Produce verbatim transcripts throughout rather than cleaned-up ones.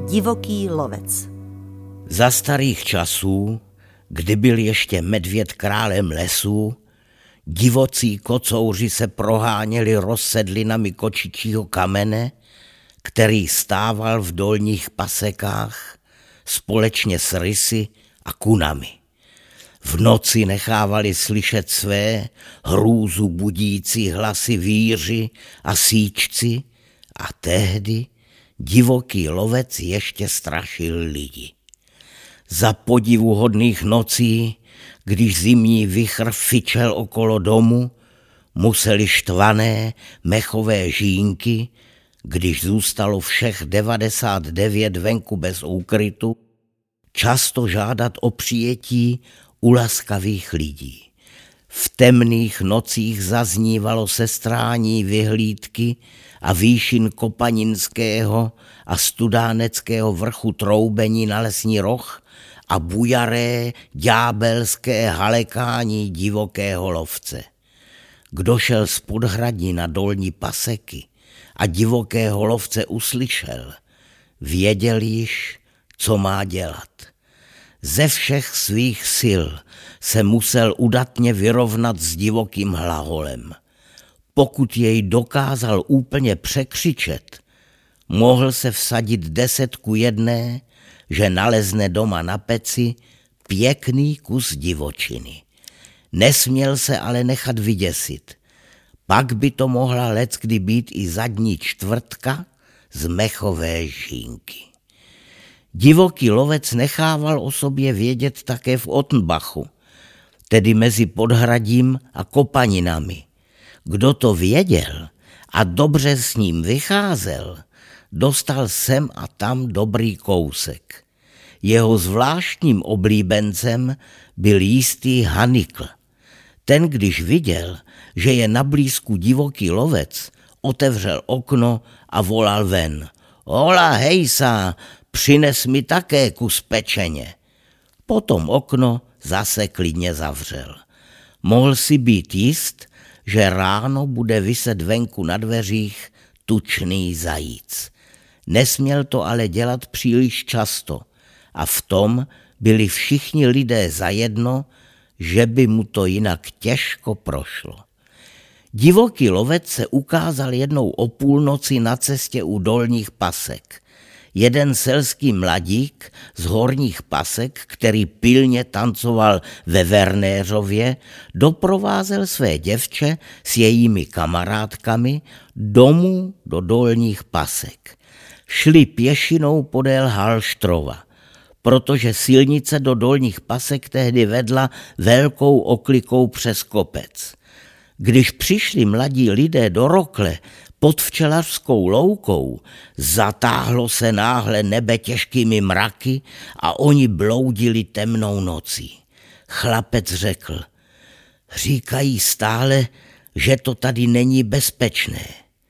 Divoký lovec. Za starých časů, kdy byl ještě medvěd králem lesů, divocí kocouři se proháněli rozsedlinami kočičího kamene, který stával v dolních pasekách společně s rysy a kunami. V noci nechávali slyšet své hrůzu budící hlasy víři a síčci a tehdy divoký lovec ještě strašil lidi. Za podivuhodných nocí, když zimní vichr fičel okolo domu, museli štvané mechové žínky, když zůstalo všech devadesát devět venku bez úkrytu, často žádat o přijetí u laskavých lidí. V temných nocích zaznívalo sestrání vyhlídky a výšin Kopaninského a Studáneckého vrchu troubení na lesní roh a bujaré ďábelské halekání divokého lovce. Kdo šel z podhradí na dolní paseky a divokého lovce uslyšel, věděl již, co má dělat. Ze všech svých sil se musel udatně vyrovnat s divokým hlaholem. Pokud jej dokázal úplně překřičet, mohl se vsadit deset ku jedné, že nalezne doma na peci pěkný kus divočiny. Nesměl se ale nechat vyděsit. Pak by to mohla leckdy být i zadní čtvrtka z mechové žínky. Divoký lovec nechával o sobě vědět také v Ottenbachu, tedy mezi Podhradím a Kopaninami. Kdo to věděl a dobře s ním vycházel, dostal sem a tam dobrý kousek. Jeho zvláštním oblíbencem byl jistý Hanikl. Ten, když viděl, že je na blízku divoký lovec, otevřel okno a volal ven. Hola, hejsa, přines mi také kus pečeně. Potom okno zase klidně zavřel. Mohl si být jist, že ráno bude viset venku na dveřích tučný zajíc. Nesměl to ale dělat příliš často a v tom byli všichni lidé zajedno, že by mu to jinak těžko prošlo. Divoký lovec se ukázal jednou o půlnoci na cestě u dolních pasek. Jeden selský mladík z horních pasek, který pilně tancoval ve Vernéřově, doprovázel své děvče s jejími kamarádkami domů do dolních pasek. Šli pěšinou podél Halštrova, protože silnice do dolních pasek tehdy vedla velkou oklikou přes kopec. Když přišli mladí lidé do Rokle pod včelařskou loukou, zatáhlo se náhle nebe těžkými mraky a oni bloudili temnou nocí. Chlapec řekl, říkají stále, že to tady není bezpečné.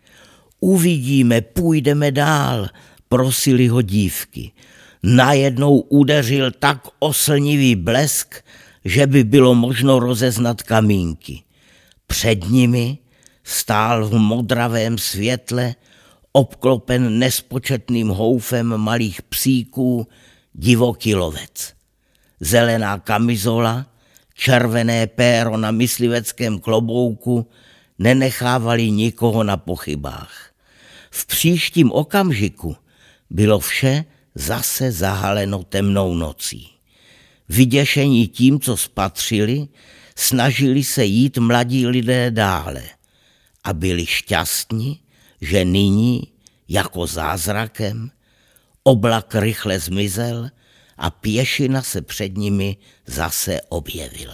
Uvidíme, půjdeme dál, prosili ho dívky. Najednou udeřil tak oslnivý blesk, že by bylo možno rozeznat kamínky. Před nimi stál v modravém světle, obklopen nespočetným houfem malých psíků, divoký lovec. Zelená kamizola, červené péro na mysliveckém klobouku nenechávali nikoho na pochybách. V příštím okamžiku bylo vše zase zahaleno temnou nocí. Vyděšení tím, co spatřili, snažili se jít mladí lidé dále a byli šťastní, že nyní, jako zázrakem, oblak rychle zmizel a pěšina se před nimi zase objevila.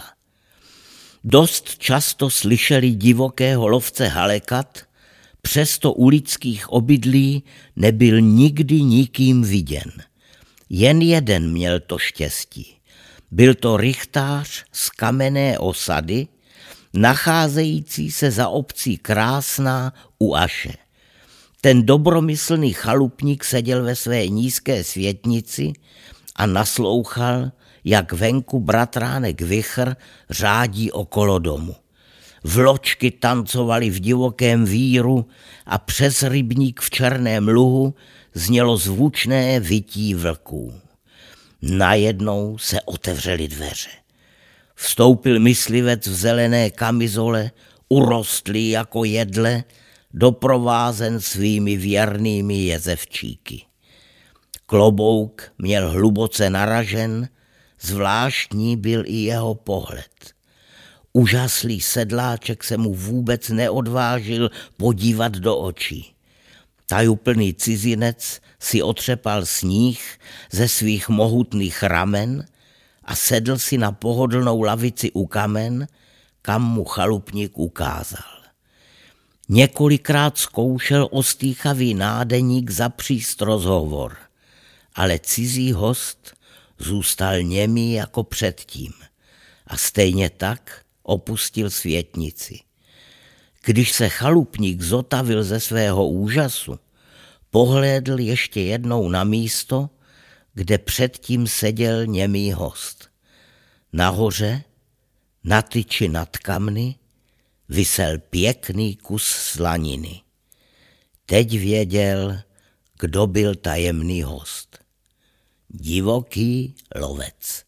Dost často slyšeli divokého lovce halekat, přesto u lidských obydlí nebyl nikdy nikým viděn. Jen jeden měl to štěstí. Byl to rychtář z kamenné osady, nacházející se za obcí Krásná u Aše. Ten dobromyslný chalupník seděl ve své nízké světnici a naslouchal, jak venku bratránek Vichr řádí okolo domu. Vločky tancovaly v divokém víru a přes rybník v černém luhu znělo zvučné vytí vlků. Najednou se otevřely dveře. Vstoupil myslivec v zelené kamizole, urostlý jako jedle, doprovázen svými věrnými jezevčíky. Klobouk měl hluboce naražen, zvláštní byl i jeho pohled. Úžaslý sedláček se mu vůbec neodvážil podívat do očí. Tajuplný cizinec si otřepal sníh ze svých mohutných ramen a sedl si na pohodlnou lavici u kamen, kam mu chalupník ukázal. Několikrát zkoušel ostýchavý nádeník zapříst rozhovor, ale cizí host zůstal němý jako předtím a stejně tak opustil světnici. Když se chalupník zotavil ze svého úžasu, pohlédl ještě jednou na místo, kde předtím seděl němý host. Nahoře, na tyči nad kamny, visel pěkný kus slaniny. Teď věděl, kdo byl tajemný host. Divoký lovec.